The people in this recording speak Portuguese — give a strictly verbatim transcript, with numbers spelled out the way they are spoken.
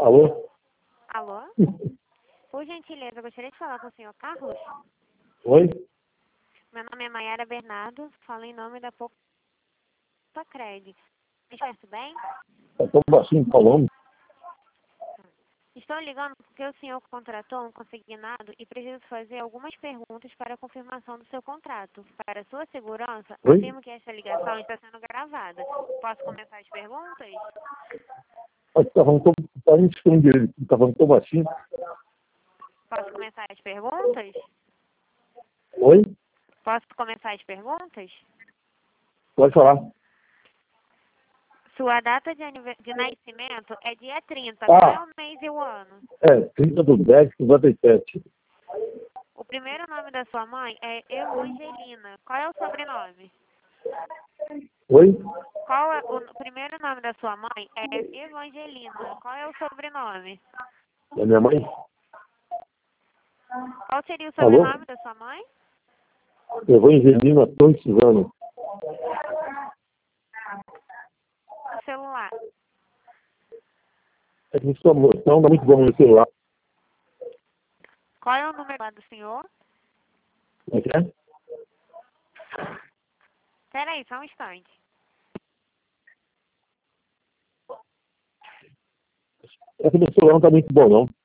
Alô? Alô? Por gentileza, eu gostaria de falar com o senhor Carlos. Oi? Meu nome é Maiara Bernardo, falo em nome da Poupa Cred. Me conhece bem? Eu tô baixinho falando. Estou ligando porque o senhor contratou um consignado e preciso fazer algumas perguntas para a confirmação do seu contrato. Para sua segurança, Oi? afirmo que esta ligação está sendo gravada. Posso começar as perguntas? Mas tá falando tão, tá me escondendo. Tá falando tão baixinho. Posso começar as perguntas? Oi? Posso começar as perguntas? Pode falar. Sua data de, anive- de nascimento é dia trinta. Ah. Qual é o mês e o ano? É, trinta do dez, cinquenta e sete. O primeiro nome da sua mãe é Evangelina. Qual é o sobrenome? Oi? Qual é o, o primeiro nome da sua mãe é Evangelina. Qual é o sobrenome? É minha mãe? Qual seria o Alô? sobrenome da sua mãe? Evangelina Torres Suzano. O celular. É que sua não dá muito bom no celular. Qual é o número lá do senhor? Como é que é? Peraí, só um instante. É que meu celular não tá muito bom, não.